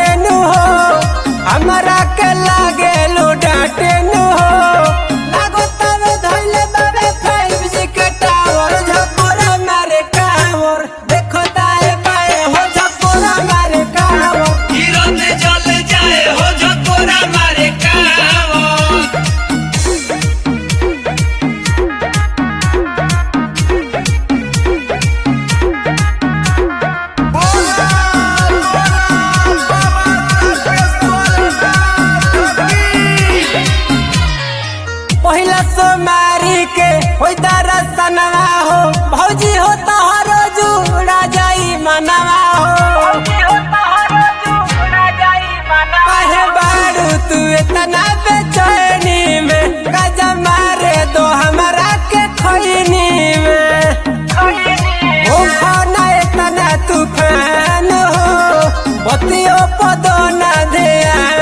बाटे नु हो हमरा के लागे लो डाटे नु हो लागो तब धइले बाबे 5G के टावर झकोरा मारे कावर देखो दाए बाए हो झकोरा मारे कावर हीरो ने जल जाए हो झकोरा मारे कावर। पहिला सोमारी के होई दरसनवा हो भौजी हो तोहरो जुड़ा जाई मनवा हो काहे बारू तू इतना बेचैनी में गजा मारे दो हमरा के खैनी में हो खाना इतना तूफान हो बतियो पदो ना ध्यान